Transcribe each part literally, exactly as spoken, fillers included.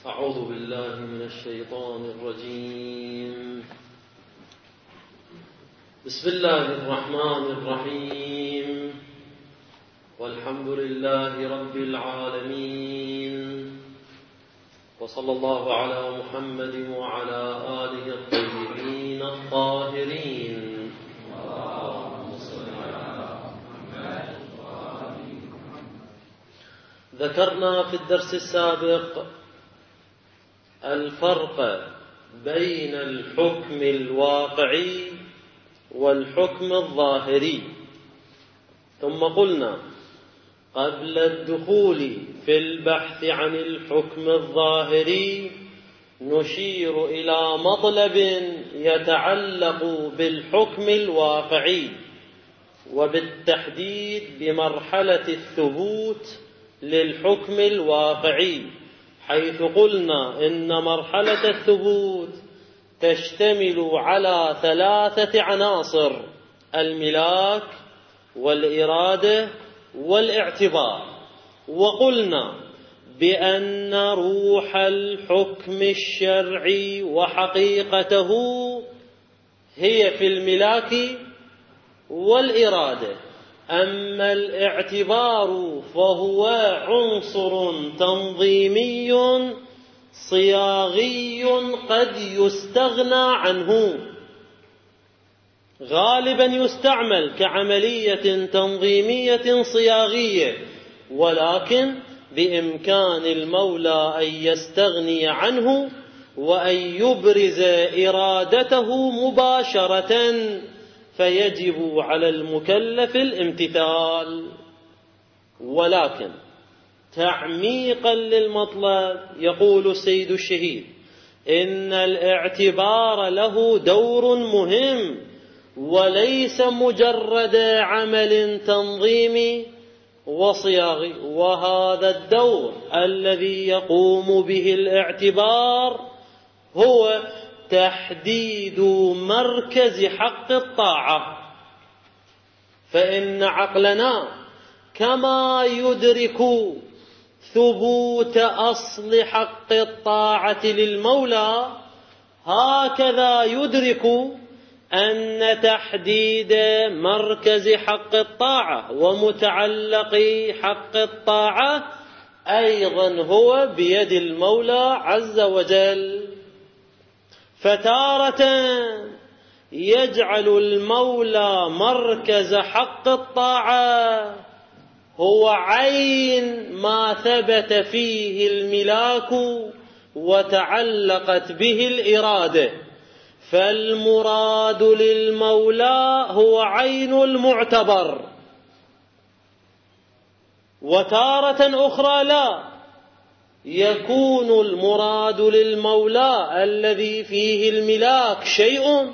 أعوذ بالله من الشيطان الرجيم. بسم الله الرحمن الرحيم. والحمد لله رب العالمين، وصلى الله على محمد وعلى آله الطيبين الطاهرين. ذكرنا في الدرس السابق الفرق بين الحكم الواقعي والحكم الظاهري، ثم قلنا قبل الدخول في البحث عن الحكم الظاهري نشير إلى مطلب يتعلق بالحكم الواقعي، وبالتحديد بمرحلة الثبوت للحكم الواقعي، حيث قلنا إن مرحلة الثبوت تشتمل على ثلاثة عناصر: الملاك والإرادة والاعتبار. وقلنا بأن روح الحكم الشرعي وحقيقته هي في الملاك والإرادة، أما الاعتبار فهو عنصر تنظيمي صياغي قد يستغنى عنه، غالبا يستعمل كعملية تنظيمية صياغية، ولكن بإمكان المولى أن يستغني عنه وأن يبرز إرادته مباشرة، فيجب على المكلف الامتثال. ولكن تعميقا للمطلب يقول السيد الشهيد إن الاعتبار له دور مهم، وليس مجرد عمل تنظيمي وصياغي، وهذا الدور الذي يقوم به الاعتبار هو تحديد مركز حق الطاعة. فإن عقلنا كما يدرك ثبوت أصل حق الطاعة للمولى، هكذا يدرك أن تحديد مركز حق الطاعة ومتعلق حق الطاعة أيضا هو بيد المولى عز وجل. فتارة يجعل المولى مركز حق الطاعة هو عين ما ثبت فيه الملاك وتعلقت به الإرادة، فالمراد للمولى هو عين المعتبر. وتارة أخرى لا، يكون المراد للمولى الذي فيه الملاك شيء،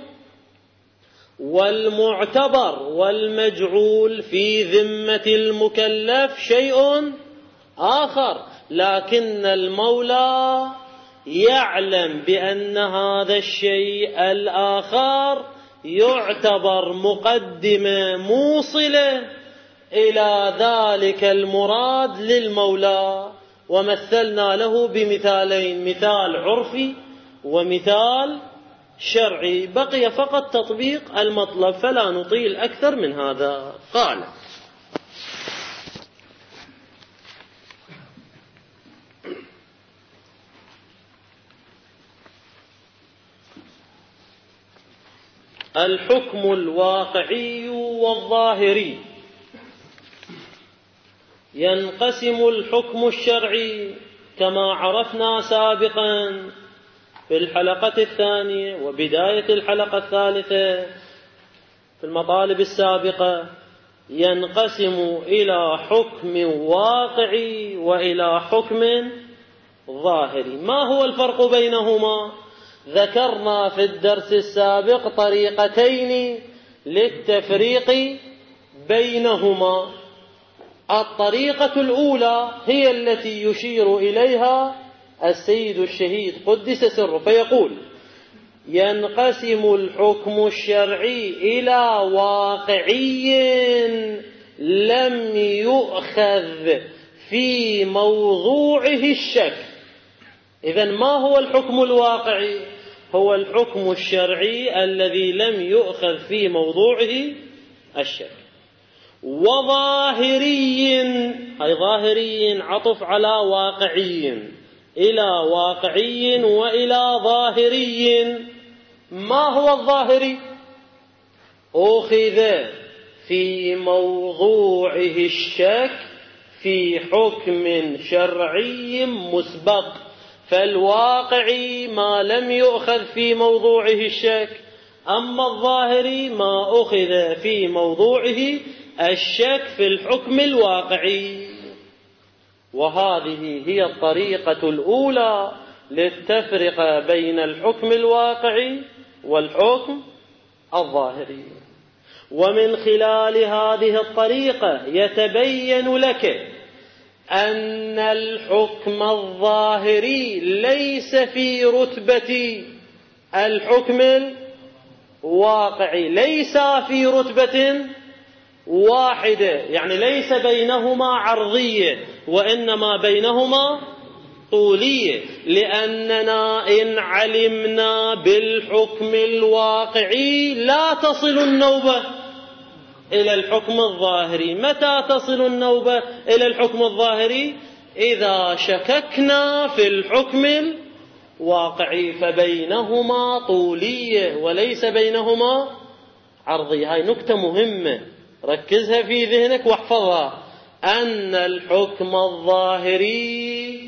والمعتبر والمجعول في ذمة المكلف شيء آخر، لكن المولى يعلم بأن هذا الشيء الآخر يعتبر مقدمة موصلة إلى ذلك المراد للمولى. ومثلنا له بمثالين: مثال عرفي ومثال شرعي. بقي فقط تطبيق المطلب، فلا نطيل أكثر من هذا. قال: الحكم الواقعي والظاهري. ينقسم الحكم الشرعي كما عرفنا سابقا في الحلقة الثانية وبداية الحلقة الثالثة في المطالب السابقة، ينقسم إلى حكم واقعي وإلى حكم ظاهري. ما هو الفرق بينهما؟ ذكرنا في الدرس السابق طريقتين للتفريق بينهما. الطريقة الأولى هي التي يشير إليها السيد الشهيد قدس سره، فيقول: ينقسم الحكم الشرعي إلى واقعي لم يؤخذ في موضوعه الشك، إذن ما هو الحكم الواقعي؟ هو الحكم الشرعي الذي لم يؤخذ في موضوعه الشك. وظاهري، أي ظاهري عطف على واقعي، إلى واقعي وإلى ظاهري. ما هو الظاهري؟ أخذ في موضوعه الشك في حكم شرعي مسبق، فالواقعي ما لم يؤخذ في موضوعه الشك، أما الظاهري ما أخذ في موضوعه الشك في الحكم الواقعي. وهذه هي الطريقة الأولى للتفرقة بين الحكم الواقعي والحكم الظاهري. ومن خلال هذه الطريقة يتبين لك أن الحكم الظاهري ليس في رتبة الحكم الواقعي، ليس في رتبة واحدة، يعني ليس بينهما عرضية وإنما بينهما طولية، لأننا إن علمنا بالحكم الواقعي لا تصل النوبة إلى الحكم الظاهري. متى تصل النوبة إلى الحكم الظاهري؟ إذا شككنا في الحكم الواقعي، فبينهما طولية وليس بينهما عرضية. هاي نكتة مهمة، ركزها في ذهنك واحفظها، أن الحكم الظاهري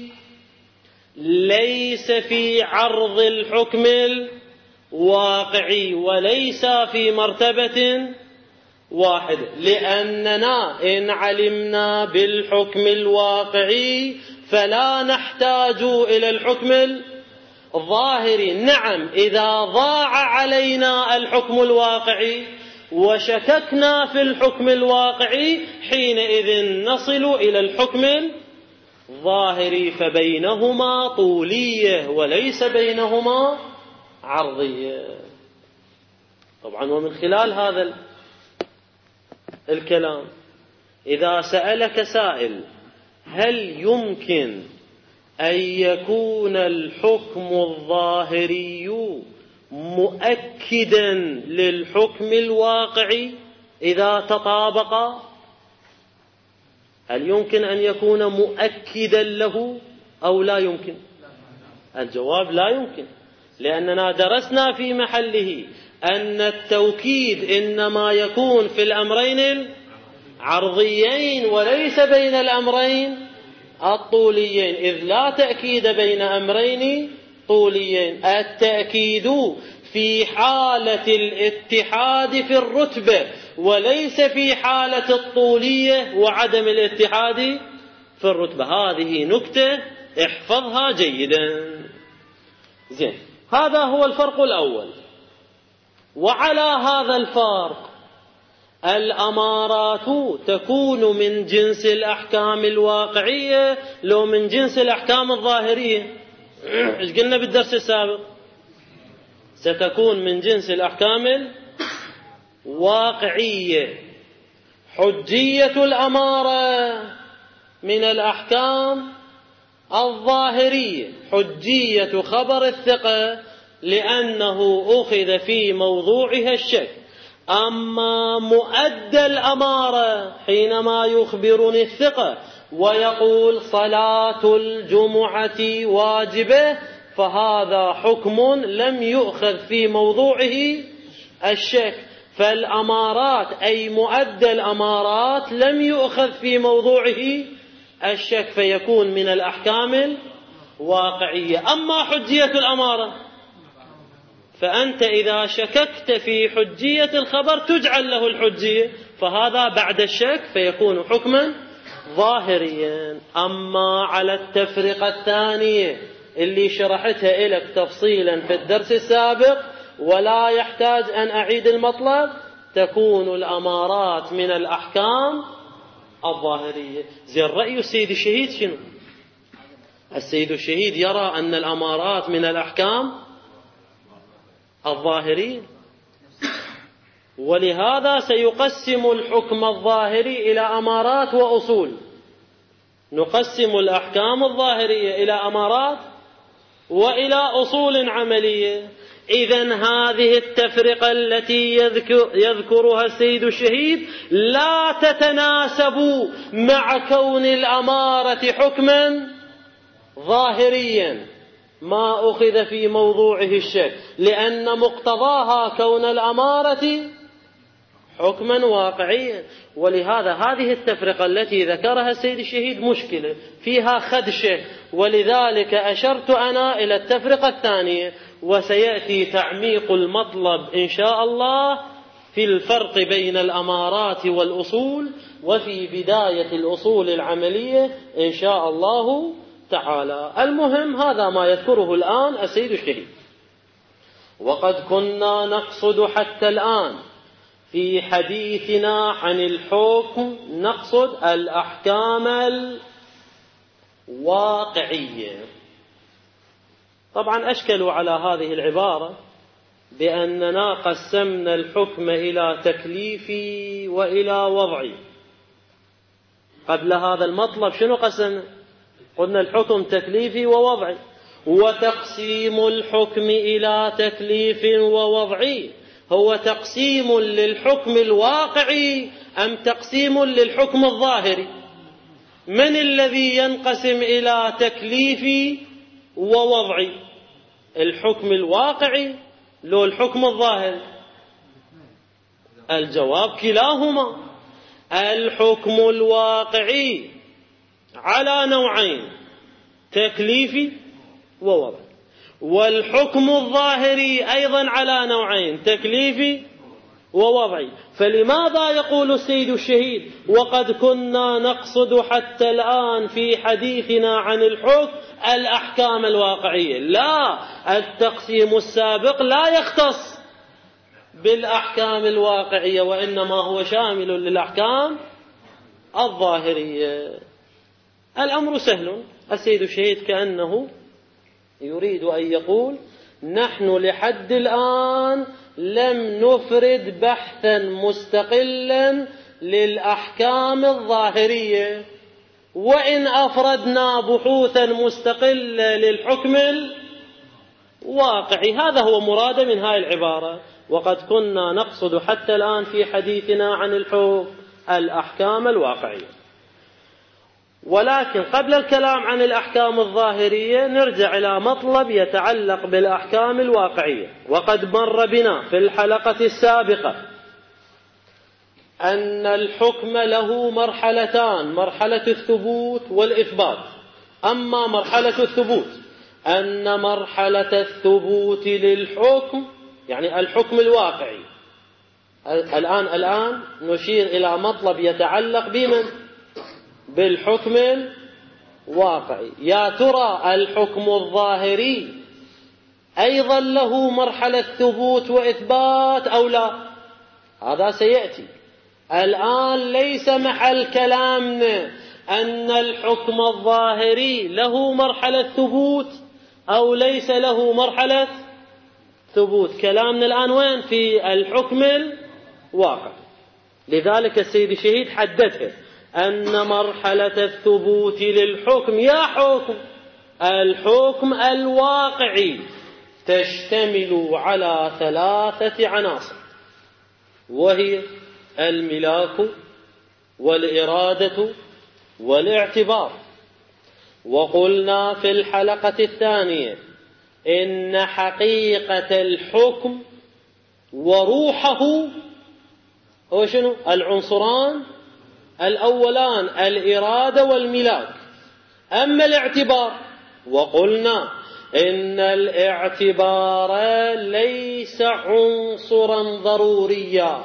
ليس في عرض الحكم الواقعي وليس في مرتبة واحدة، لأننا إن علمنا بالحكم الواقعي فلا نحتاج إلى الحكم الظاهري. نعم، إذا ضاع علينا الحكم الواقعي وشككنا في الحكم الواقعي حينئذ نصل إلى الحكم الظاهري، فبينهما طولية وليس بينهما عرضية. طبعا ومن خلال هذا الكلام إذا سألك سائل هل يمكن أن يكون الحكم الظاهري مؤكدا للحكم الواقعي إذا تطابقا؟ هل يمكن أن يكون مؤكدا له أو لا يمكن؟ الجواب لا يمكن، لأننا درسنا في محله أن التوكيد إنما يكون في الأمرين العرضيين وليس بين الأمرين الطوليين، إذ لا تأكيد بين أمرين طوليين. التأكيد في حالة الاتحاد في الرتبة وليس في حالة الطولية وعدم الاتحاد في الرتبة. هذه نكتة احفظها جيدا. زين، هذا هو الفرق الأول. وعلى هذا الفرق الأمارات تكون من جنس الأحكام الواقعية لو من جنس الأحكام الظاهرية. ايش قلنا بالدرس السابق؟ ستكون من جنس الأحكام الواقعية. حجية الأمارة من الأحكام الظاهرية، حجية خبر الثقة لأنه أخذ في موضوعها الشك. أما مؤدى الأمارة حينما يخبرني الثقة ويقول صلاة الجمعة واجبة، فهذا حكم لم يؤخذ في موضوعه الشك. فالأمارات أي مؤدى الأمارات لم يؤخذ في موضوعه الشك، فيكون من الأحكام الواقعية. أما حجية الأمارة فأنت إذا شككت في حجية الخبر تجعل له الحجية، فهذا بعد الشك فيكون حكما ظاهريا. أما على التفرقة الثانية اللي شرحتها لك تفصيلا في الدرس السابق ولا يحتاج أن أعيد المطلب، تكون الأمارات من الأحكام الظاهرية. زي الرأي السيد الشهيد شنو؟ السيد الشهيد يرى أن الأمارات من الأحكام الظاهرية، ولهذا سيقسم الحكم الظاهري إلى أمارات وأصول. نقسم الأحكام الظاهرية إلى أمارات وإلى أصول عملية. إذن هذه التفرقة التي يذكر يذكرها السيد الشهيد لا تتناسب مع كون الأمارة حكما ظاهريا ما أخذ في موضوعه الشك، لأن مقتضاها كون الأمارة حكما واقعيا. ولهذا هذه التفرقة التي ذكرها السيد الشهيد مشكلة فيها خدشة، ولذلك أشرت أنا إلى التفرقة الثانية، وسيأتي تعميق المطلب إن شاء الله في الفرق بين الأمارات والأصول، وفي بداية الأصول العملية إن شاء الله تعالى. المهم هذا ما يذكره الآن السيد الشهيد. وقد كنا نقصد حتى الآن في حديثنا عن الحكم نقصد الأحكام الواقعية. طبعا أشكلوا على هذه العبارة بأننا قسمنا الحكم إلى تكليفي وإلى وضعي. قبل هذا المطلب شنو قسمنا؟ قلنا الحكم تكليفي ووضعي، وتقسيم الحكم إلى تكليف ووضعي هو تقسيم للحكم الواقعي أم تقسيم للحكم الظاهري؟ من الذي ينقسم إلى تكليفي ووضعي؟ الحكم الواقعي لو الحكم الظاهري؟ الجواب كلاهما. الحكم الواقعي على نوعين، تكليفي ووضعي، والحكم الظاهري أيضا على نوعين، تكليفي ووضعي. فلماذا يقول السيد الشهيد وقد كنا نقصد حتى الآن في حديثنا عن الحكم الأحكام الواقعية؟ لا، التقسيم السابق لا يختص بالأحكام الواقعية، وإنما هو شامل للأحكام الظاهرية. الأمر سهل. السيد الشهيد كأنه يريد أن يقول نحن لحد الآن لم نفرد بحثا مستقلا للأحكام الظاهرية، وإن أفردنا بحوثا مستقلة للحكم الواقعي. هذا هو مراد من هذه العبارة، وقد كنا نقصد حتى الآن في حديثنا عن الحكم الأحكام الواقعية. ولكن قبل الكلام عن الأحكام الظاهرية نرجع إلى مطلب يتعلق بالأحكام الواقعية. وقد مر بنا في الحلقة السابقة أن الحكم له مرحلتان، مرحلة الثبوت والإثبات. أما مرحلة الثبوت أن مرحلة الثبوت للحكم يعني الحكم الواقعي. الآن الآن نشير إلى مطلب يتعلق بمن؟ بالحكم الواقعي. يا ترى الحكم الظاهري أيضا له مرحلة ثبوت وإثبات أو لا؟ هذا سيأتي. الآن ليس محل كلامنا أن الحكم الظاهري له مرحلة ثبوت أو ليس له مرحلة ثبوت. كلامنا الآن وين؟ في الحكم الواقعي. لذلك السيد الشهيد حددها أن مرحلة الثبوت للحكم يا حكم الحكم الواقعي تشتمل على ثلاثة عناصر، وهي الملاك والإرادة والاعتبار. وقلنا في الحلقة الثانية إن حقيقة الحكم وروحه هو شنو؟ العنصران الأولان الإرادة والملاك. أما الاعتبار وقلنا إن الاعتبار ليس عنصرا ضروريا،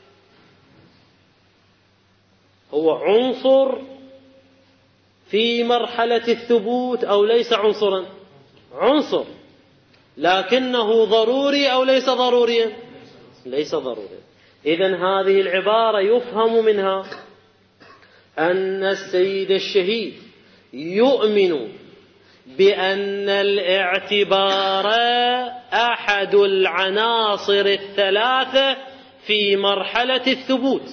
هو عنصر في مرحلة الثبوت أو ليس عنصرا؟ عنصر، لكنه ضروري أو ليس ضروريا؟ ليس ضروريا. إذن هذه العبارة يفهم منها أن السيد الشهيد يؤمن بأن الاعتبار أحد العناصر الثلاثة في مرحلة الثبوت،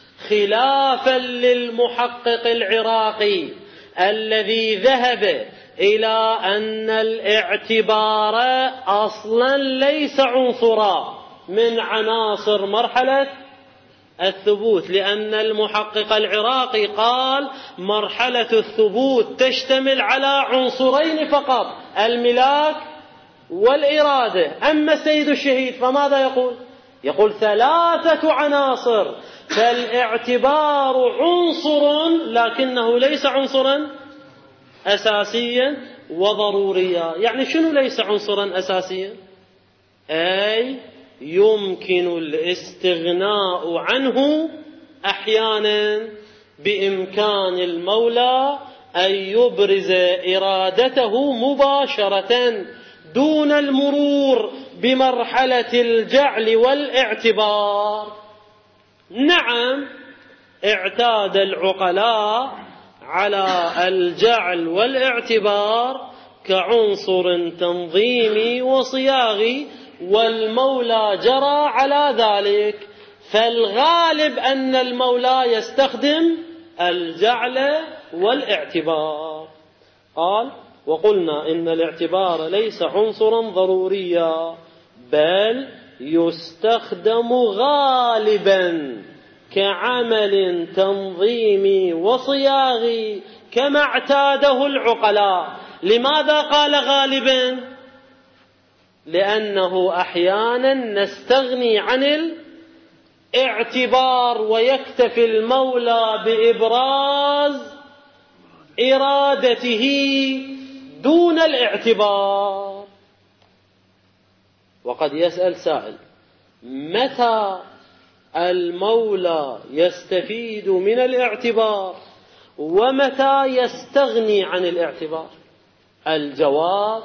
خلافا للمحقق العراقي الذي ذهب إلى أن الاعتبار أصلا ليس عنصرا من عناصر مرحلة الثبوت، لأن المحقق العراقي قال مرحلة الثبوت تشتمل على عنصرين فقط، الملاك والإرادة. أما السيد الشهيد فماذا يقول؟ يقول ثلاثة عناصر، فالاعتبار عنصر لكنه ليس عنصرا أساسيا وضروريا. يعني شنو ليس عنصرا أساسيا؟ أي يمكن الاستغناء عنه أحيانا، بإمكان المولى أن يبرز إرادته مباشرة دون المرور بمرحلة الجعل والاعتبار. نعم، اعتاد العقلاء على الجعل والاعتبار كعنصر تنظيمي وصياغي، والمولى جرى على ذلك، فالغالب أن المولى يستخدم الجعل والاعتبار. قال: وقلنا إن الاعتبار ليس عنصرا ضروريا، بل يستخدم غالبا كعمل تنظيمي وصياغي كما اعتاده العقلاء. لماذا قال غالبا؟ لأنه أحيانا نستغني عن الاعتبار ويكتفي المولى بإبراز إرادته دون الاعتبار. وقد يسأل سائل: متى المولى يستفيد من الاعتبار ومتى يستغني عن الاعتبار؟ الجواب: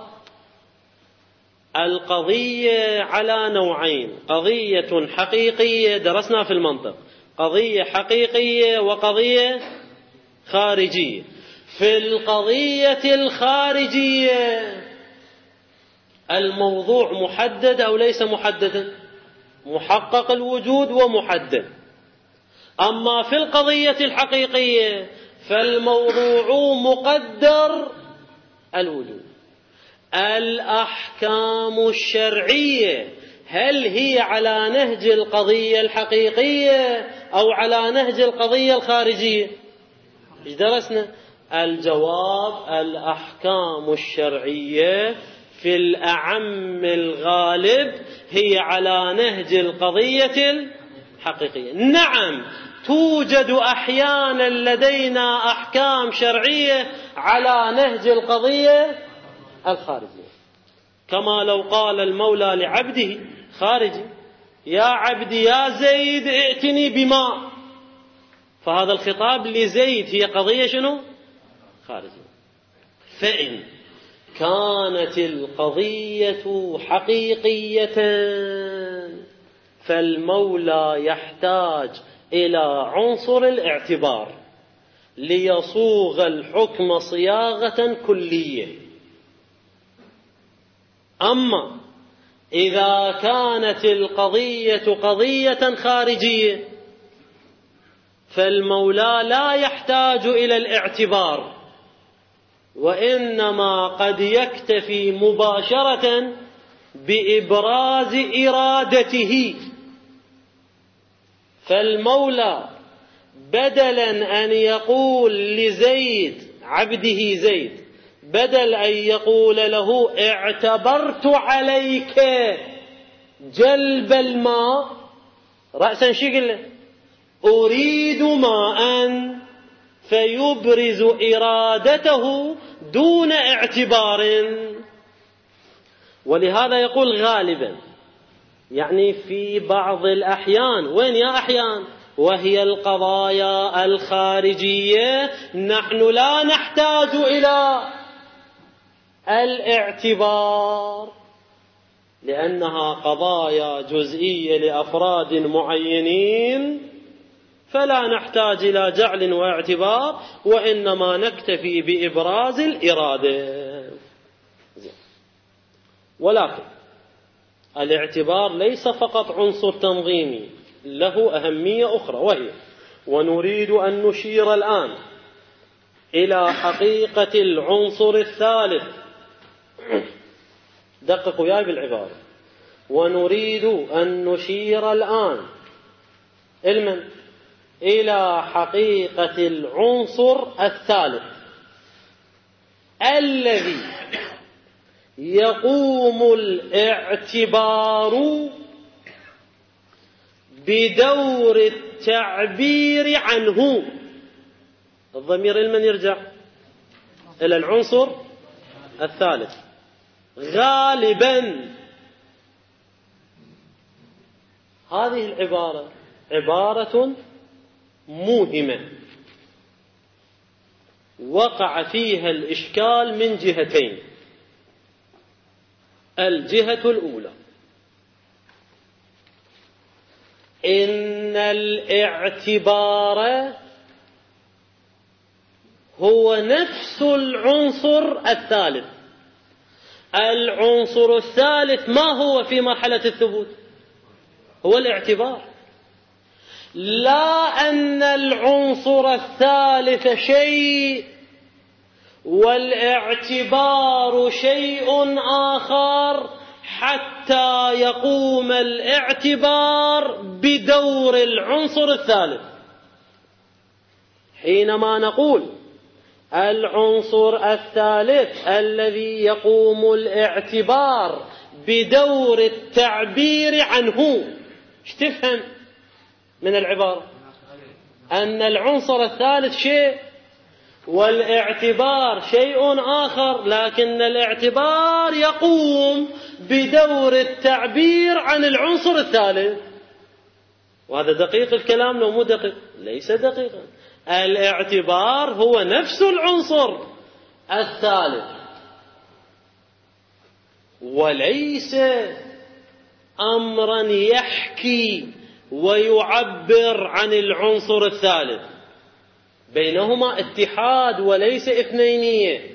القضية على نوعين: قضية حقيقية درسنا في المنطق، قضية حقيقية وقضية خارجية. في القضية الخارجية الموضوع محدد أو ليس محددا؟ محقق الوجود ومحدد. أما في القضية الحقيقية فالموضوع مقدر الوجود. الأحكام الشرعية هل هي على نهج القضية الحقيقية أو على نهج القضية الخارجية؟ إيش درسنا؟ الجواب: الأحكام الشرعية في الأعم الغالب هي على نهج القضية الحقيقية. نعم، توجد أحيانا لدينا أحكام شرعية على نهج القضية الخارجية، كما لو قال المولى لعبده خارجي: يا عبدي يا زيد ائتني بماء، فهذا الخطاب لزيد، هي قضية شنو؟ خارجية. فإن كانت القضية حقيقية فالمولى يحتاج إلى عنصر الاعتبار ليصوغ الحكم صياغة كلية. أما إذا كانت القضية قضية خارجية فالمولى لا يحتاج إلى الاعتبار، وإنما قد يكتفي مباشرة بإبراز إرادته. فالمولى بدلا أن يقول لزيد عبده زيد، بدل أن يقول له اعتبرت عليك جلب الماء، رأسا شقل أريد ماء، فيبرز إرادته دون اعتبار. ولهذا يقول غالبا، يعني في بعض الأحيان. وين يا أحيان؟ وهي القضايا الخارجية نحن لا نحتاج إلى الاعتبار، لأنها قضايا جزئية لأفراد معينين، فلا نحتاج إلى جعل واعتبار، وإنما نكتفي بإبراز الإرادة. ولكن الاعتبار ليس فقط عنصر تنظيمي، له أهمية أخرى، وهي: ونريد أن نشير الآن إلى حقيقة العنصر الثالث. دققوا وياي بالعبارة. ونريد أن نشير الآن علما إلى حقيقة العنصر الثالث الذي يقوم الاعتبار بدور التعبير عنه. الضمير لمن يرجع؟ إلى العنصر الثالث. غالبا هذه العبارة عبارة موهمة وقع فيها الإشكال من جهتين. الجهة الأولى إن الاعتبار هو نفس العنصر الثالث. العنصر الثالث ما هو في مرحلة الثبوت؟ هو الاعتبار. لا أن العنصر الثالث شيء والاعتبار شيء آخر حتى يقوم الاعتبار بدور العنصر الثالث. حينما نقول العنصر الثالث الذي يقوم الاعتبار بدور التعبير عنه، ايش تفهم من العبارة؟ أن العنصر الثالث شيء والاعتبار شيء آخر، لكن الاعتبار يقوم بدور التعبير عن العنصر الثالث. وهذا دقيق الكلام لو مو دقيق؟ ليس دقيقا. الاعتبار هو نفس العنصر الثالث وليس أمرا يحكي ويعبر عن العنصر الثالث. بينهما اتحاد وليس اثنينية.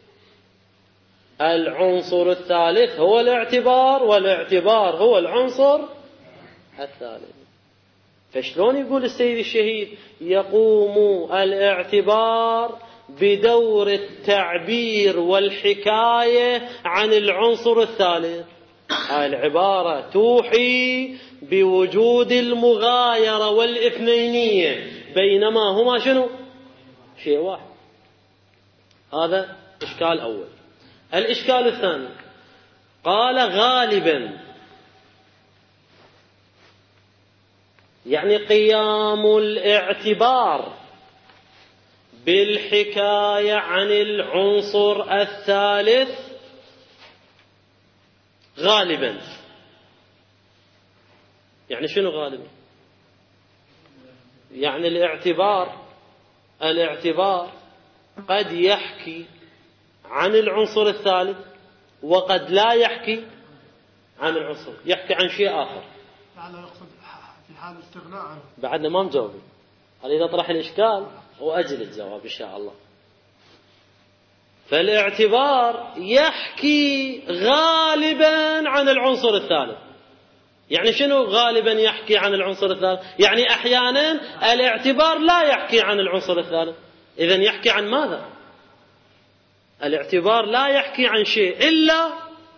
العنصر الثالث هو الاعتبار والاعتبار هو العنصر الثالث. فشلون يقول السيد الشهيد يقوم الاعتبار بدور التعبير والحكاية عن العنصر الثالث؟ هاي العبارة توحي بوجود المغايرة والاثنينية بينما هما شنو؟ شيء واحد. هذا إشكال أول. الإشكال الثاني قال غالبا، يعني قيام الاعتبار بالحكاية عن العنصر الثالث غالبا. يعني شنو غالبا؟ يعني الاعتبار الاعتبار قد يحكي عن العنصر الثالث وقد لا يحكي عن العنصر، يحكي عن شيء آخر. لعله يقصد في حال استغناء عنه. بعدنا ما مجاوبين. أريد أطرح الإشكال وأجل الجواب إن شاء الله. فالاعتبار يحكي غالبا عن العنصر الثالث. يعني شنو غالبا يحكي عن العنصر الثالث؟ يعني أحيانا الاعتبار لا يحكي عن العنصر الثالث. إذن يحكي عن ماذا؟ الاعتبار لا يحكي عن شيء إلا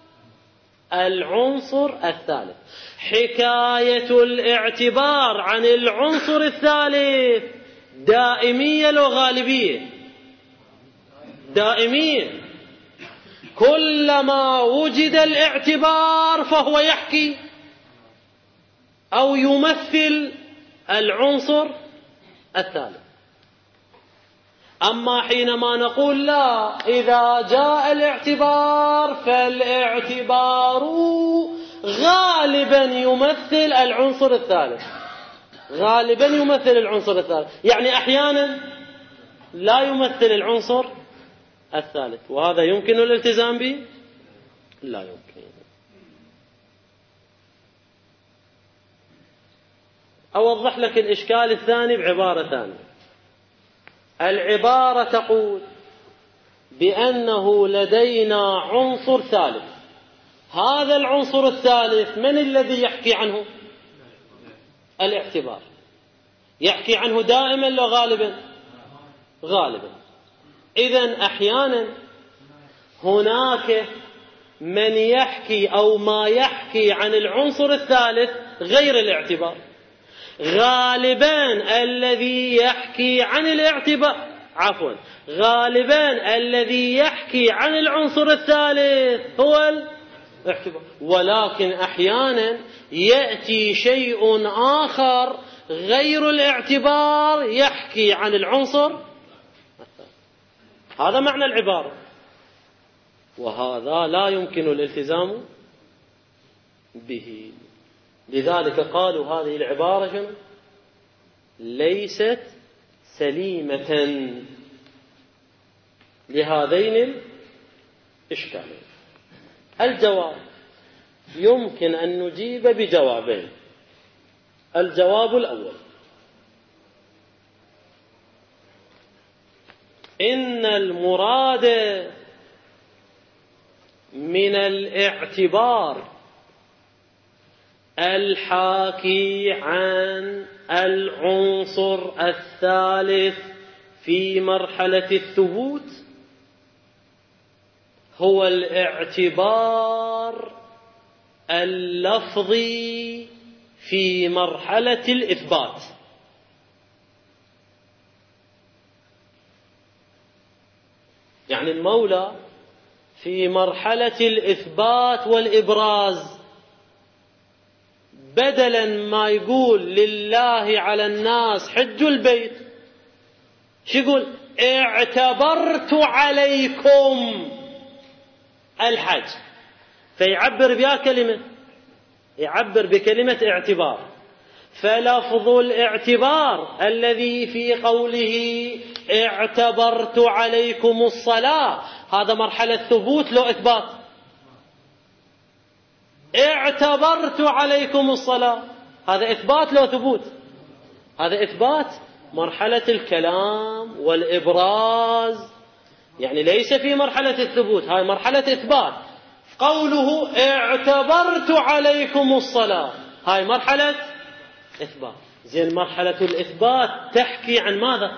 العنصر الثالث. حكاية الاعتبار عن العنصر الثالث دائمية لو غالبية؟ دائمية. كلما وجد الاعتبار فهو يحكي أو يمثل العنصر الثالث. أما حينما نقول لا، إذا جاء الاعتبار فالاعتبار غالبا يمثل العنصر الثالث، غالبا يمثل العنصر الثالث، يعني أحيانا لا يمثل العنصر الثالث. وهذا يمكن الالتزام به؟ لا يمكن. أوضح لك الإشكال الثاني بعبارة ثانية. العبارة تقول بأنه لدينا عنصر ثالث. هذا العنصر الثالث من الذي يحكي عنه؟ الاعتبار. يحكي عنه دائما لو غالبا؟ غالبا. إذن أحيانا هناك من يحكي أو ما يحكي عن العنصر الثالث غير الاعتبار. غالبا الذي يحكي عن الاعتبار عفوا غالبا الذي يحكي عن العنصر الثالث هو الاعتبار، ولكن أحيانا يأتي شيء آخر غير الاعتبار يحكي عن العنصر. هذا معنى العبارة، وهذا لا يمكن الالتزام به. لذلك قالوا هذه العبارة شنو؟ ليست سليمة لهذين الإشكالين. الجواب يمكن أن نجيب بجوابين. الجواب الأول: إن المراد من الاعتبار الحاكي عن العنصر الثالث في مرحلة الثبوت هو الاعتبار اللفظي في مرحلة الإثبات. يعني المولى في مرحلة الإثبات والإبراز بدلا ما يقول لله على الناس حج البيت، شو يقول؟ اعتبرت عليكم الحج، فيعبر بها كلمة، يعبر بكلمة اعتبار. فلفظ الاعتبار الذي في قوله اعتبرت عليكم الصلاة هذا مرحلة ثبوت لو إثبات. اعتبرت عليكم الصلاة هذا إثبات لو ثبوت؟ هذا إثبات، مرحلة الكلام والإبراز، يعني ليس في مرحلة الثبوت، هاي مرحلة إثبات. قوله اعتبرت عليكم الصلاة هاي مرحلة إثبات. زين مرحلة الإثبات تحكي عن ماذا؟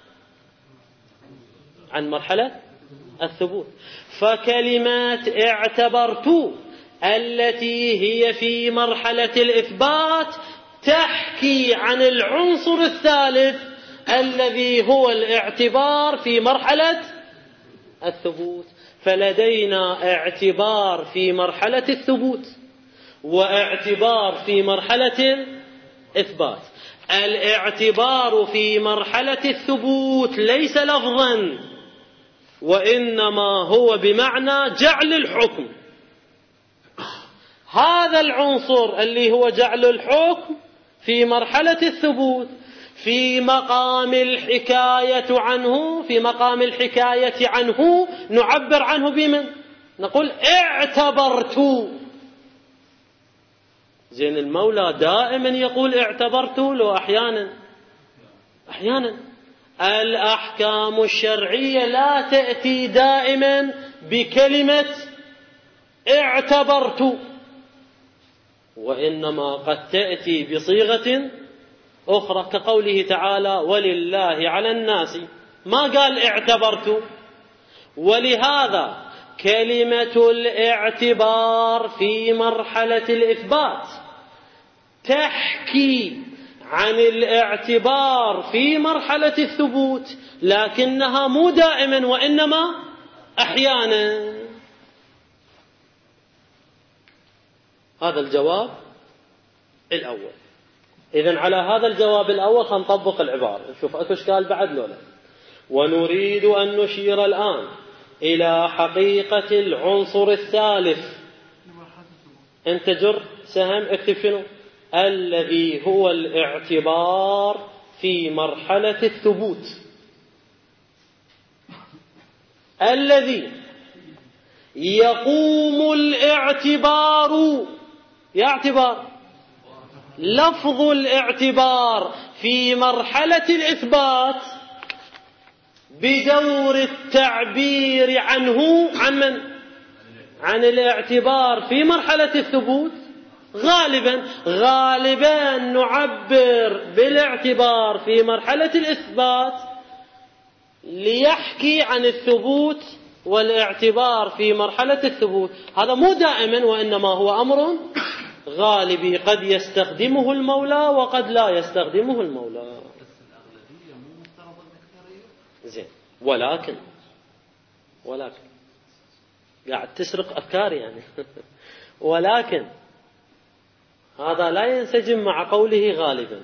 عن مرحلة الثبوت. فكلمات اعتبرت التي هي في مرحلة الإثبات تحكي عن العنصر الثالث الذي هو الاعتبار في مرحلة الثبوت. فلدينا اعتبار في مرحلة الثبوت واعتبار في مرحلة الإثبات. الاعتبار في مرحلة الثبوت ليس لفظا، وإنما هو بمعنى جعل الحكم. هذا العنصر اللي هو جعل الحكم في مرحلة الثبوت في مقام الحكاية عنه في مقام الحكاية عنه نعبر عنه بمن؟ نقول اعتبرت. زين المولى دائما يقول اعتبرت لو أحيانا أحيانا الأحكام الشرعية لا تأتي دائما بكلمة اعتبرت، وإنما قد تأتي بصيغة أخرى كقوله تعالى ولله على الناس، ما قال اعتبرت. ولهذا كلمة الاعتبار في مرحلة الإثبات تحكي عن الاعتبار في مرحلة الثبوت، لكنها مو دائما وإنما أحيانا. هذا الجواب الأول. إذن على هذا الجواب الأول سنطبق العبارة، نشوف أكو إشكال بعد لولا. ونريد أن نشير الآن إلى حقيقة العنصر الثالث. أنت جر سهم اكتب شنو؟ الذي هو الاعتبار في مرحلة الثبوت، الذي يقوم الاعتبار يعتبار لفظ الاعتبار في مرحلة الإثبات بدور التعبير عنه عن من؟ عن الاعتبار في مرحلة الثبوت. غالبا غالبا نعبر بالاعتبار في مرحلة الإثبات ليحكي عن الثبوت والاعتبار في مرحلة الثبوت. هذا مو دائما، وإنما هو أمر غالبي قد يستخدمه المولى وقد لا يستخدمه المولى. زين، ولكن ولكن قاعد تسرق أفكاري يعني ولكن هذا لا ينسجم مع قوله غالبا،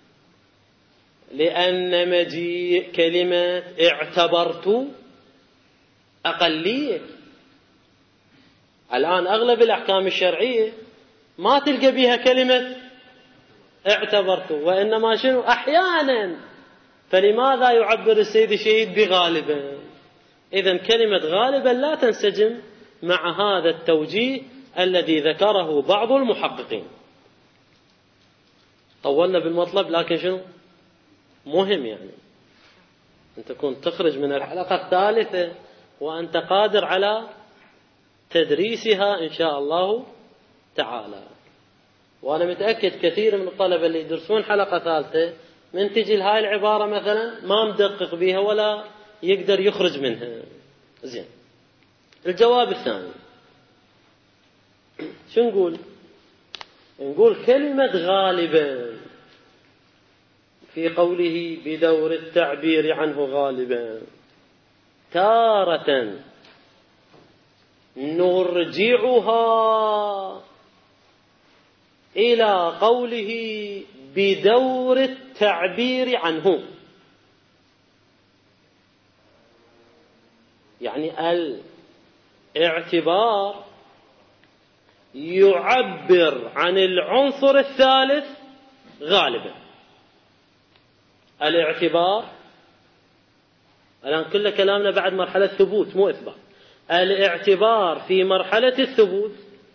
لأن مجيء كلمة اعتبرت أقلية. الآن أغلب الأحكام الشرعية ما تلقى بها كلمة اعتبرت، وإنما شنو أحيانا. فلماذا يعبر السيد الشهيد بغالبا؟ إذن كلمة غالبا لا تنسجم مع هذا التوجيه الذي ذكره بعض المحققين. طولنا بالمطلب، لكن شنو مهم يعني أن تكون تخرج من الحلقة الثالثة وأنت قادر على تدريسها إن شاء الله تعالى. وأنا متأكد كثير من الطلبة اللي يدرسون حلقة ثالثة من تجي لهاي العبارة مثلا ما مدقق بها ولا يقدر يخرج منها. زين، الجواب الثاني شو نقول؟ نقول كلمة غالبا في قوله بدور التعبير عنه غالبا تارة نرجعها إلى قوله بدور التعبير عنه، يعني الاعتبار يعبر عن العنصر الثالث غالبا. الاعتبار الآن كل كلامنا بعد مرحلة ثبوت مو إثبات. الاعتبار في مرحلة الثبوت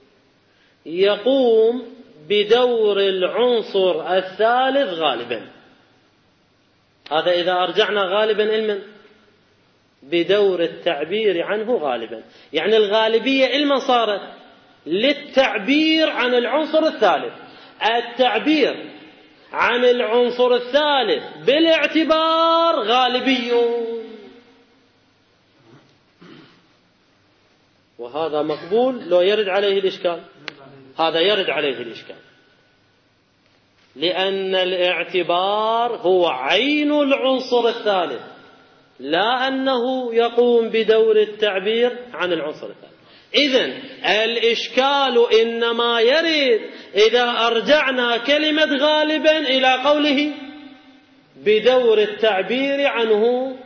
يقوم بدور العنصر الثالث غالبا. هذا إذا أرجعنا غالبا علما بدور التعبير عنه غالبا، يعني الغالبية علما صارت للتعبير عن العنصر الثالث. التعبير عن العنصر الثالث بالاعتبار غالبي، وهذا مقبول لو يرد عليه الإشكال. هذا يرد عليه الإشكال لأن الاعتبار هو عين العنصر الثالث، لا أنه يقوم بدور التعبير عن العنصر الثالث. إذن الإشكال إنما يرد إذا أرجعنا كلمة غالبا إلى قوله بدور التعبير عنه،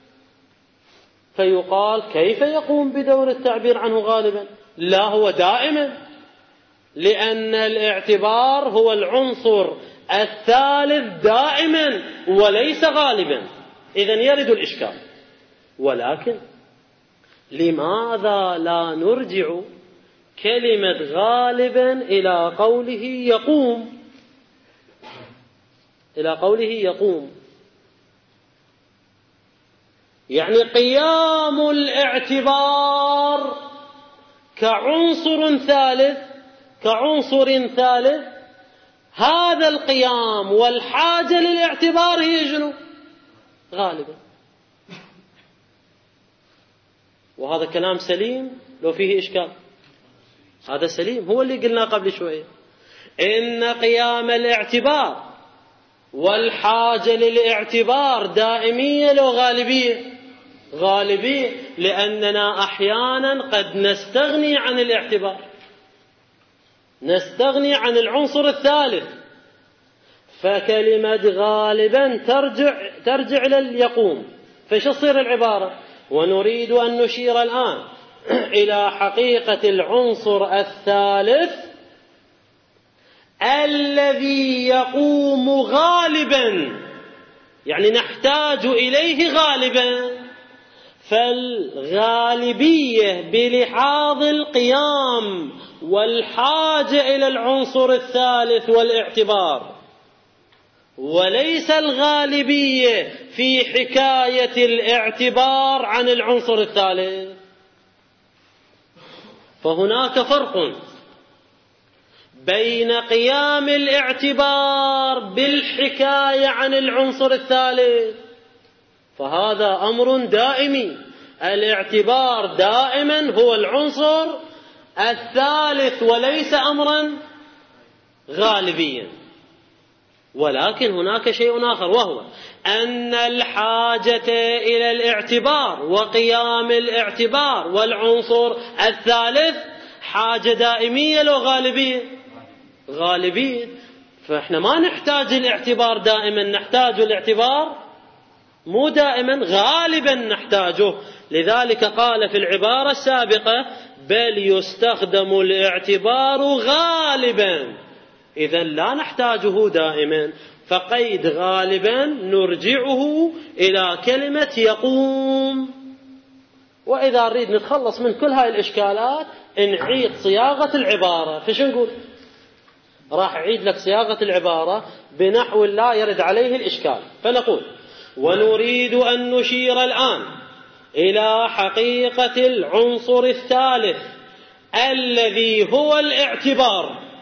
فيقال كيف يقوم بدور التعبير عنه غالبا؟ لا، هو دائما، لأن الاعتبار هو العنصر الثالث دائما وليس غالبا. إذن يرد الإشكال. ولكن لماذا لا نرجع كلمة غالبا إلى قوله يقوم إلى قوله يقوم يعني قيام الاعتبار كعنصر ثالث كعنصر ثالث هذا القيام والحاجة للاعتبار هي شنو؟ غالبا. وهذا كلام سليم لو فيه إشكال. هذا سليم، هو اللي قلنا قبل شوية إن قيام الاعتبار والحاجة للاعتبار دائمية لو غالبية. غالبية لأننا أحيانا قد نستغني عن الاعتبار، نستغني عن العنصر الثالث، فكلمة غالبا ترجع ترجع لليقوم. فش تصير العبارة؟ ونريد أن نشير الآن إلى حقيقة العنصر الثالث الذي يقوم غالبا، يعني نحتاج إليه غالبا. فالغالبية بلحاظ القيام والحاجة إلى العنصر الثالث والاعتبار، وليس الغالبية في حكاية الاعتبار عن العنصر الثالث. فهناك فرق بين قيام الاعتبار بالحكاية عن العنصر الثالث، فهذا أمر دائمي. الاعتبار دائما هو العنصر الثالث وليس أمرا غالبيا. ولكن هناك شيء آخر، وهو أن الحاجة إلى الاعتبار وقيام الاعتبار والعنصر الثالث حاجة دائمية لو غالبية؟ غالبية. فإحنا ما نحتاج الاعتبار دائما، نحتاج الاعتبار مو دائما، غالبا نحتاجه. لذلك قال في العبارة السابقة: بل يستخدم الاعتبار غالبا. إذن لا نحتاجه دائما. فقيد غالبا نرجعه إلى كلمة يقوم. وإذا نريد نتخلص من كل هاي الإشكالات نعيد صياغة العبارة. فشو نقول؟ راح أعيد لك صياغة العبارة بنحو لا يرد عليه الإشكال. فنقول: ونريد أن نشير الآن إلى حقيقة العنصر الثالث الذي هو الاعتبار.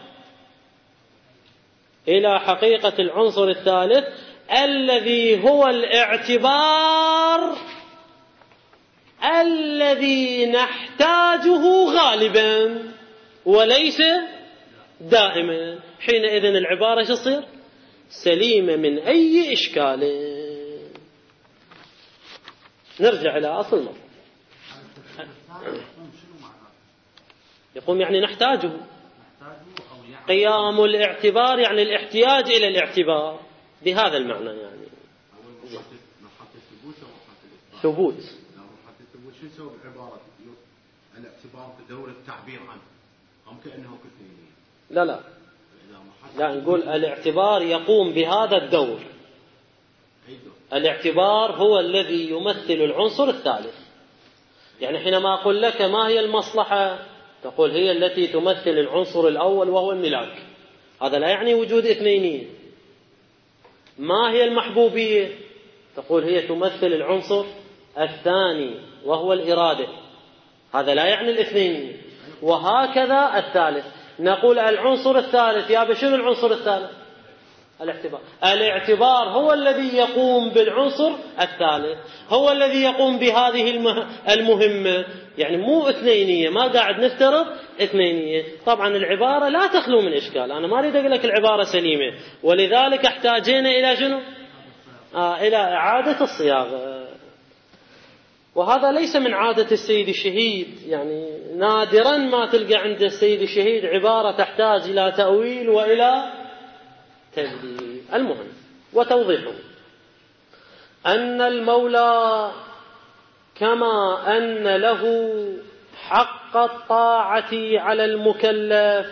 إلى حقيقة العنصر الثالث الذي هو الاعتبار الذي نحتاجه غالبا وليس دائما. حينئذ العبارة شو تصير؟ سليمة من أي إشكال. نرجع إلى أصل الموضوع. يقوم يعني نحتاجه. قيام الاعتبار يعني الاحتياج إلى الاعتبار بهذا المعنى. يعني ثبوت. شو يسوي بعبارة الاعتبار بدور التعبير عنه؟ هم كأنه كثيرين. لا لا لا نقول الاعتبار يقوم بهذا الدور. الاعتبار هو الذي يمثل العنصر الثالث. يعني حينما أقول لك ما هي المصلحة، تقول هي التي تمثل العنصر الأول وهو الملاك. هذا لا يعني وجود اثنينية. ما هي المحبوبية؟ تقول هي تمثل العنصر الثاني وهو الإرادة. هذا لا يعني الاثنينية. وهكذا الثالث. نقول العنصر الثالث، يا بشر العنصر الثالث؟ الاعتبار. الاعتبار هو الذي يقوم بالعنصر الثالث، هو الذي يقوم بهذه المهمة. يعني مو اثنينية، ما قاعد نفترض اثنينية. طبعا العبارة لا تخلو من إشكال. أنا ما أريد أقول لك العبارة سليمة، ولذلك احتاجينا إلى شنو؟ آه إلى إعادة الصياغة. وهذا ليس من عادة السيد الشهيد. يعني نادرا ما تلقى عند السيد الشهيد عبارة تحتاج إلى تأويل وإلى تدليل. المهم وتوضيحه أن المولى كما أن له حق الطاعة على المكلف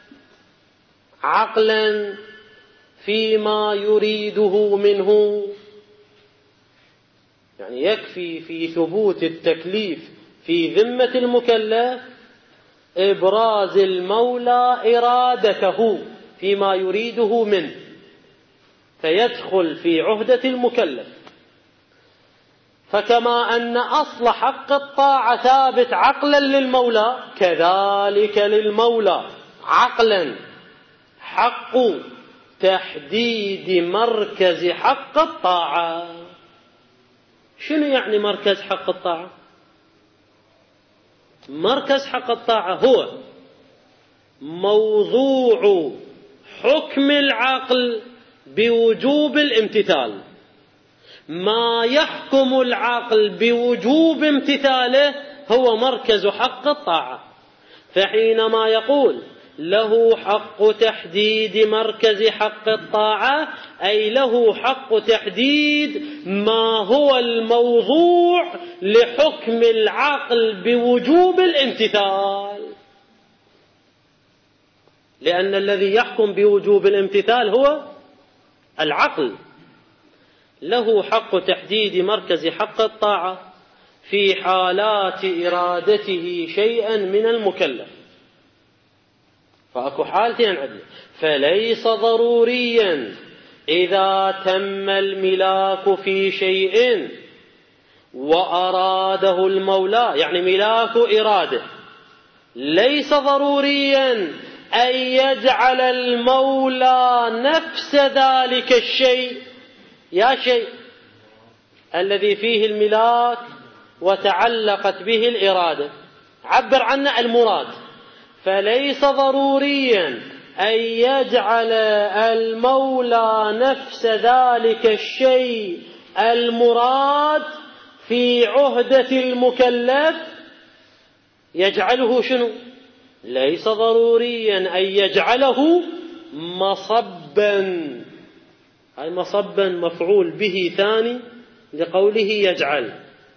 عقلا فيما يريده منه، يعني يكفي في ثبوت التكليف في ذمة المكلف إبراز المولى إرادته فيما يريده منه، فيدخل في عهدة المكلف. فكما أن أصل حق الطاعة ثابت عقلا للمولى، كذلك للمولى عقلا حق تحديد مركز حق الطاعة. شنو يعني مركز حق الطاعة؟ مركز حق الطاعة هو موضوع حكم العقل بوجوب الامتثال. ما يحكم العقل بوجوب امتثاله هو مركز حق الطاعة. فحينما يقول له حق تحديد مركز حق الطاعة، أي له حق تحديد ما هو الموضوع لحكم العقل بوجوب الامتثال. لأن الذي يحكم بوجوب الامتثال هو العقل. له حق تحديد مركز حق الطاعة في حالات إرادته شيئا من المكلف. فأكو حالتين عندنا. فليس ضروريا إذا تم الملاك في شيء وأراده المولى، يعني ملاك إرادة، ليس ضروريا أن يجعل المولى نفس ذلك الشيء يا شيء الذي فيه الملاك وتعلقت به الإرادة، عبر عنه المراد. فليس ضروريا أن يجعل المولى نفس ذلك الشيء المراد في عهدة المكلف يجعله شنو؟ ليس ضروريا أن يجعله مصبا. أي مصبا مفعول به ثاني لقوله يجعل،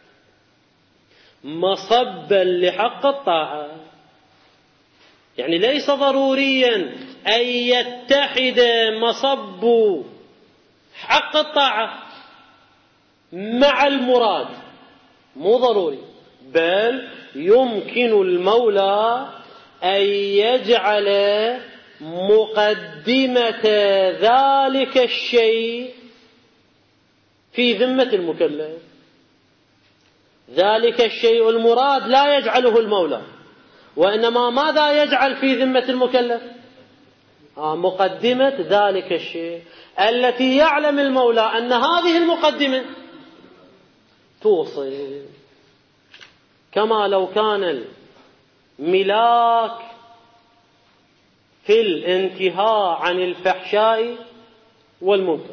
مصبا لحق الطاعة. يعني ليس ضروريا أن يتحد مصب حق الطاعة مع المراد، مو ضروري، بل يمكن المولى أن يجعل مقدمة ذلك الشيء في ذمة المكلف. ذلك الشيء المراد لا يجعله المولى، وإنما ماذا يجعل في ذمة المكلف؟ آه مقدمة ذلك الشيء التي يعلم المولى أن هذه المقدمة توصل. كما لو كان الملاك في الانتهاء عن الفحشاء والمنكر،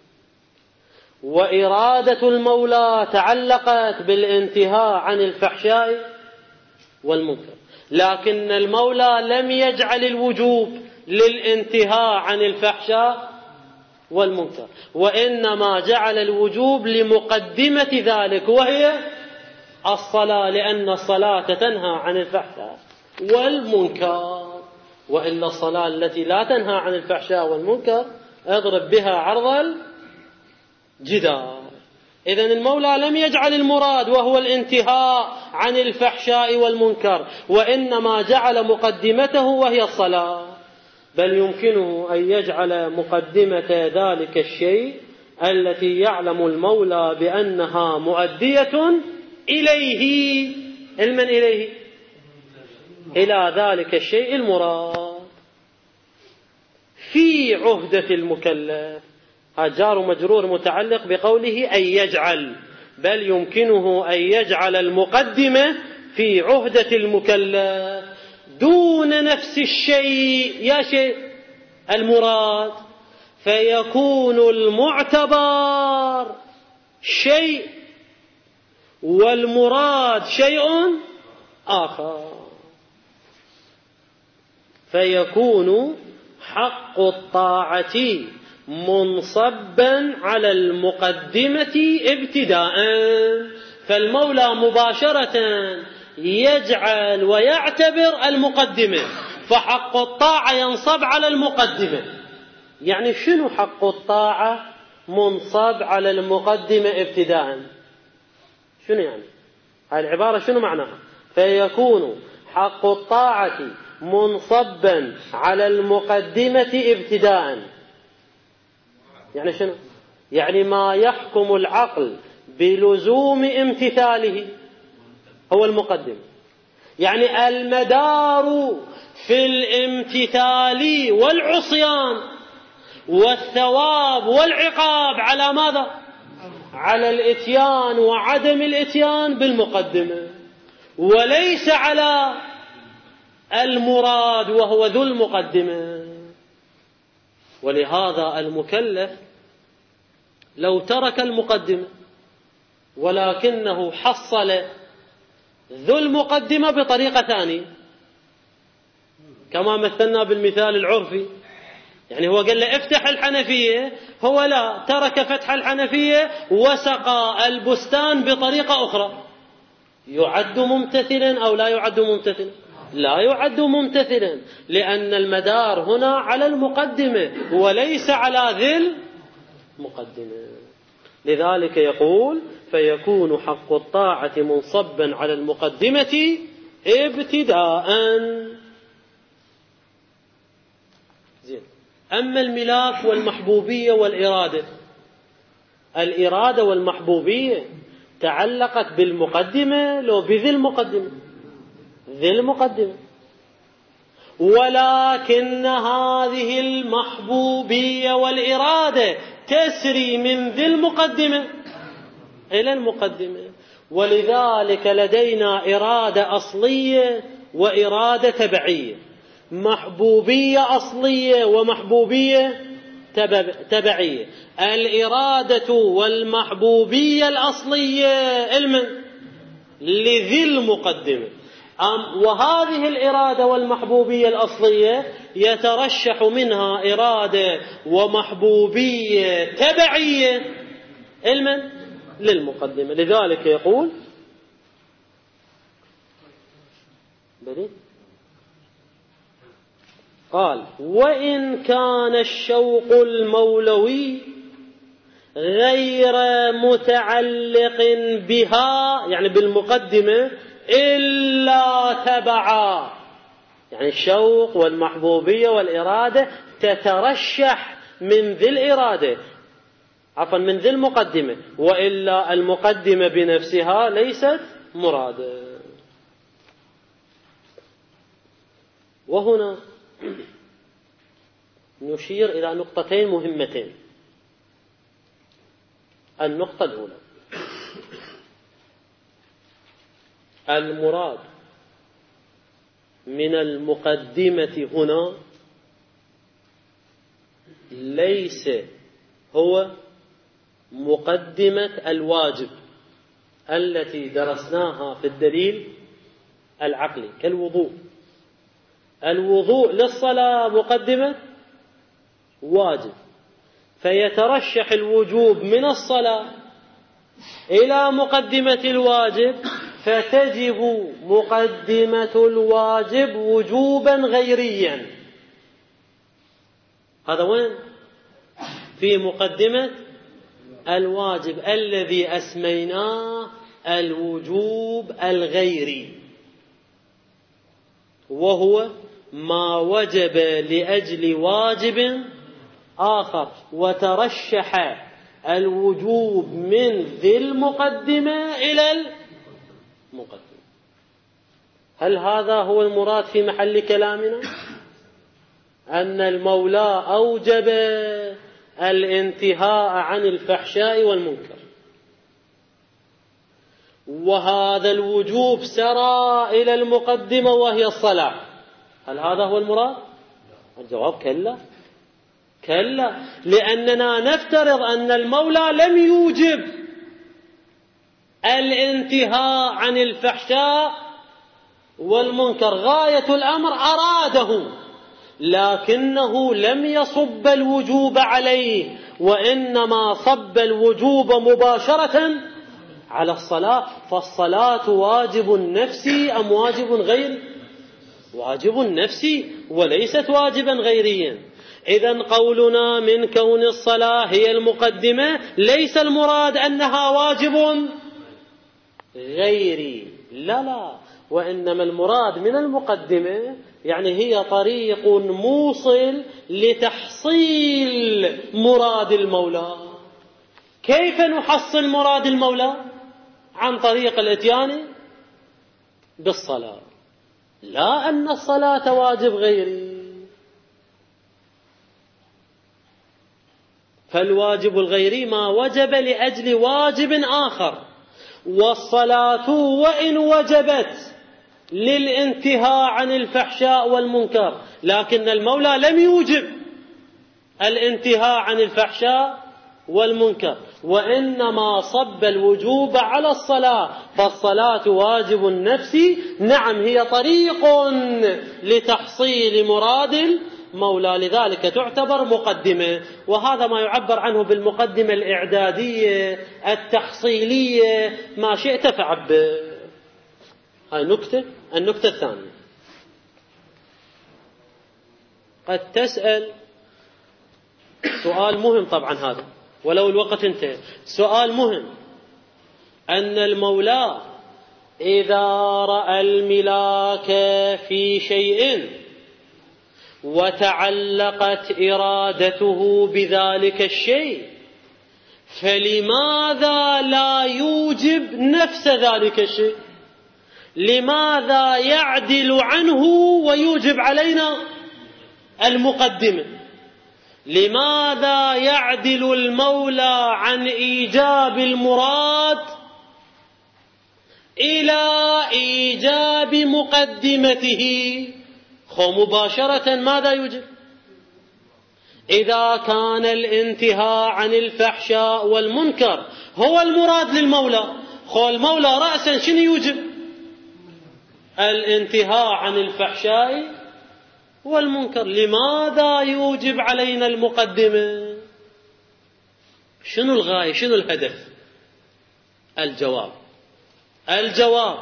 وإرادة المولى تعلقت بالانتهاء عن الفحشاء والمنكر، لكن المولى لم يجعل الوجوب للانتهاء عن الفحشاء والمنكر، وإنما جعل الوجوب لمقدمة ذلك وهي الصلاة، لأن الصلاة تنهى عن الفحشاء والمنكر، وإلا الصلاة التي لا تنهى عن الفحشاء والمنكر اضرب بها عرض الجدار. إذن المولى لم يجعل المراد وهو الانتهاء عن الفحشاء والمنكر، وإنما جعل مقدمته وهي الصلاة، بل يمكنه أن يجعل مقدمة ذلك الشيء التي يعلم المولى بأنها مؤدية إليه، علما إليه، إلى ذلك الشيء المراد في عهدة المكلف. جار مجرور متعلق بقوله أن يجعل، بل يمكنه أن يجعل المقدمة في عهدة المكلف دون نفس الشيء يا شيء المراد، فيكون المعتبر شيء والمراد شيء آخر، فيكون حق الطاعة منصبا على المقدمة ابتداء. فالمولى مباشرة يجعل ويعتبر المقدمة، فحق الطاعة ينصب على المقدمة. يعني شنو حق الطاعة منصب على المقدمة ابتداء؟ شنو يعني هاي العبارة؟ شنو معناها؟ فيكون حق الطاعة منصبا على المقدمة ابتداء. يعني شنو؟ يعني ما يحكم العقل بلزوم امتثاله هو المقدم. يعني المدار في الامتثال والعصيان والثواب والعقاب على ماذا؟ على الاتيان وعدم الاتيان بالمقدمة، وليس على المراد وهو ذو المقدمة. ولهذا المكلف لو ترك المقدمة ولكنه حصل ذو المقدمة بطريقة ثانية، كما مثلنا بالمثال العرفي، يعني هو قال له افتح الحنفية، هو لا، ترك فتح الحنفية وسقى البستان بطريقة أخرى، يعد ممتثلا أو لا يعد ممتثلا؟ لا يعد ممتثلا، لأن المدار هنا على المقدمة وليس على ذي المقدمة. لذلك يقول فيكون حق الطاعة منصبا على المقدمة ابتداء. زين. أما الملاك والمحبوبية والإرادة، الإرادة والمحبوبية تعلقت بالمقدمة لو بذي المقدمة، ذي المقدمة، ولكن هذه المحبوبية والإرادة تسري من ذي المقدمة إلى المقدمة. ولذلك لدينا إرادة أصلية وإرادة تبعية، محبوبية أصلية ومحبوبية تبعية. الإرادة والمحبوبية الأصلية المن لذي المقدمة، وهذه الإرادة والمحبوبية الأصلية يترشح منها إرادة ومحبوبية تبعية المن للمقدمة. لذلك يقول بلي قال: وإن كان الشوق المولوي غير متعلق بها، يعني بالمقدمة، إلا تبعا، يعني الشوق والمحبوبية والإرادة تترشح من ذي الإرادة، عفوا من ذي المقدمة، وإلا المقدمة بنفسها ليست مرادة. وهنا نشير إلى نقطتين مهمتين. النقطة الأولى: المراد من المقدمة هنا ليس هو مقدمة الواجب التي درسناها في الدليل العقلي كالوضوء. الوضوء للصلاة مقدمة واجب، فيترشح الوجوب من الصلاة إلى مقدمة الواجب، فتجب مقدمة الواجب وجوبا غيريا. هذا وين؟ في مقدمة الواجب الذي أسميناه الوجوب الغيري، وهو ما وجب لأجل واجب آخر وترشح الوجوب من ذي المقدمة إلى المقدمة. هل هذا هو المراد في محل كلامنا؟ أن المولى أوجب الانتهاء عن الفحشاء والمنكر، وهذا الوجوب سرى إلى المقدمة وهي الصلاة، هل هذا هو المراد؟ الجواب كلا كلا، لأننا نفترض أن المولى لم يوجب الانتهاء عن الفحشاء والمنكر، غاية الأمر أراده، لكنه لم يصب الوجوب عليه، وإنما صب الوجوب مباشرة على الصلاة. فالصلاة واجب نفسي أم واجب غير؟ واجب نفسي وليست واجبا غيريا. إذن قولنا من كون الصلاة هي المقدمة ليس المراد أنها واجب غيري، لا لا، وإنما المراد من المقدمة يعني هي طريق موصل لتحصيل مراد المولى. كيف نحصل مراد المولى؟ عن طريق الاتيان بالصلاة، لا أن الصلاة واجب غيري. فالواجب الغيري ما وجب لأجل واجب آخر، والصلاة وإن وجبت للانتهاء عن الفحشاء والمنكر، لكن المولى لم يوجب الانتهاء عن الفحشاء والمنكر، وإنما صب الوجوب على الصلاة. فالصلاة واجب نفسي، نعم هي طريق لتحصيل مراد المولى، لذلك تعتبر مقدمة. وهذا ما يعبر عنه بالمقدمة الإعدادية التحصيلية، ما شئت فعبر. هاي نكتة. النكتة الثانية: قد تسأل سؤال مهم، طبعا هذا ولو الوقت انتهى، سؤال مهم: أن المولى إذا رأى الملاك في شيء وتعلقت إرادته بذلك الشيء، فلماذا لا يوجب نفس ذلك الشيء؟ لماذا يعدل عنه ويوجب علينا المقدمة؟ لماذا يعدل المولى عن إيجاب المراد إلى إيجاب مقدمته؟ خو مباشرة ماذا يوجب؟ إذا كان الانتهاء عن الفحشاء والمنكر هو المراد للمولى، خو المولى رأسا شنو يوجب؟ الانتهاء عن الفحشاء والمنكر. لماذا يوجب علينا المقدمة؟ شنو الغاية؟ شنو الهدف؟ الجواب الجواب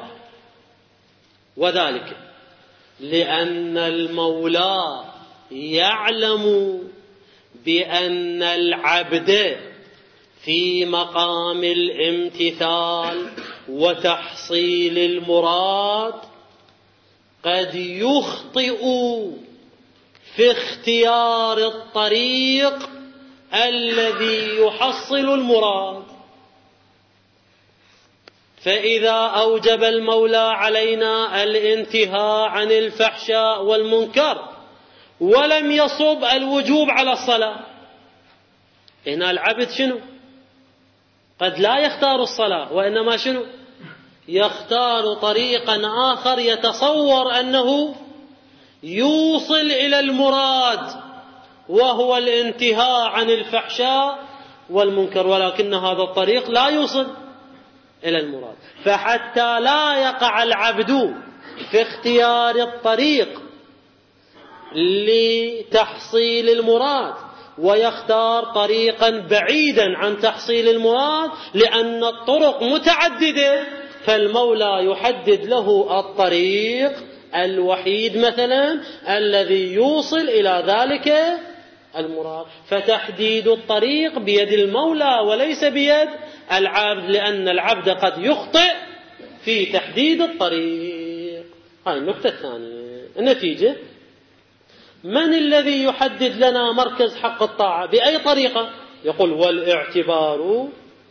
وذلك لأن المولى يعلم بأن العبد في مقام الامتثال وتحصيل المراد قد يخطئ في اختيار الطريق الذي يحصل المراد. فإذا أوجب المولى علينا الانتهاء عن الفحشاء والمنكر ولم يصب الوجوب على الصلاة، هنا العبد شنو؟ قد لا يختار الصلاة، وإنما شنو؟ يختار طريقا آخر يتصور أنه يوصل إلى المراد وهو الانتهاء عن الفحشاء والمنكر، ولكن هذا الطريق لا يوصل إلى المراد. فحتى لا يقع العبد في اختيار الطريق لتحصيل المراد ويختار طريقا بعيدا عن تحصيل المراد، لأن الطرق متعددة، فالمولى يحدد له الطريق الوحيد مثلا الذي يوصل إلى ذلك المراد. فتحديد الطريق بيد المولى وليس بيد العبد، لأن العبد قد يخطئ في تحديد الطريق. هاي النقطة الثانية. النتيجة: من الذي يحدد لنا مركز حق الطاعة؟ بأي طريقة؟ يقول: والاعتبار.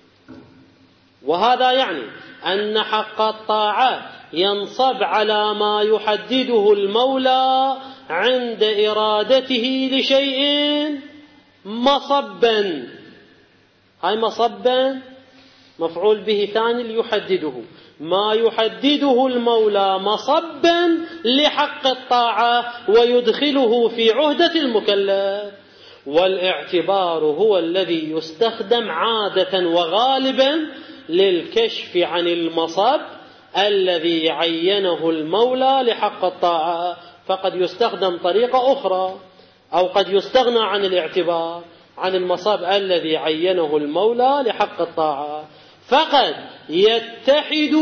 وهذا يعني أن حق الطاعة ينصب على ما يحدده المولى عند إرادته لشيء مصبا. هاي مصبا مفعول به ثاني ليحدده، ما يحدده المولى مصبا لحق الطاعة ويدخله في عهدة المكلف. والاعتبار هو الذي يستخدم عادة وغالبا للكشف عن المصب الذي عينه المولى لحق الطاعة، فقد يستخدم طريقة أخرى، أو قد يستغنى عن الاعتبار عن المصب الذي عينه المولى لحق الطاعة. فقد يتحد.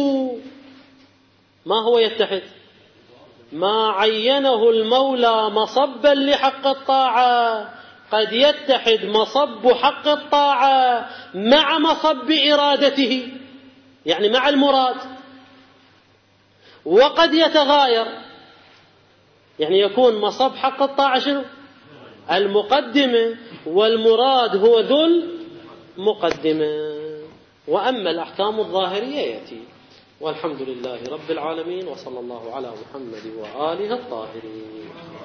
ما هو يتحد؟ ما عينه المولى مصبا لحق الطاعة قد يتحد مصب حق الطاعة مع مصب إرادته، يعني مع المراد، وقد يتغاير، يعني يكون مصب حق الطاعة شنو؟ المقدمة، والمراد هو ذو المقدمة. وأما الأحكام الظاهرية يأتي. والحمد لله رب العالمين، وصلى الله على محمد وآله الطاهرين.